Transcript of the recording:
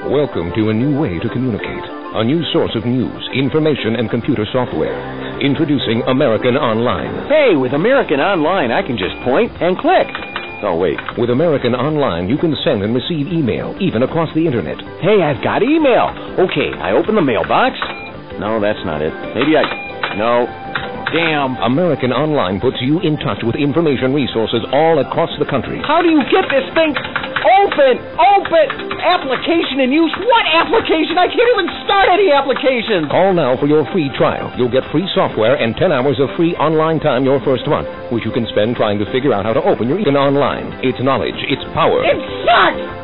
Welcome to a new way to communicate. A new source of news, information, and computer software. Introducing American Online. Hey, with American Online, I can just point and click. Oh, wait. With American Online, you can send and receive email, even across the Internet. Hey, I've got email. Okay, I open the mailbox. No, that's not it. No. Damn. American Online puts you in touch with information resources all across the country. How do you get this thing open? Application in use? What application? I can't even start any applications. Call now for your free trial. You'll get free software and 10 hours of free online time your first month, which you can spend trying to figure out how to open your American Online. It's knowledge. It's power. It sucks!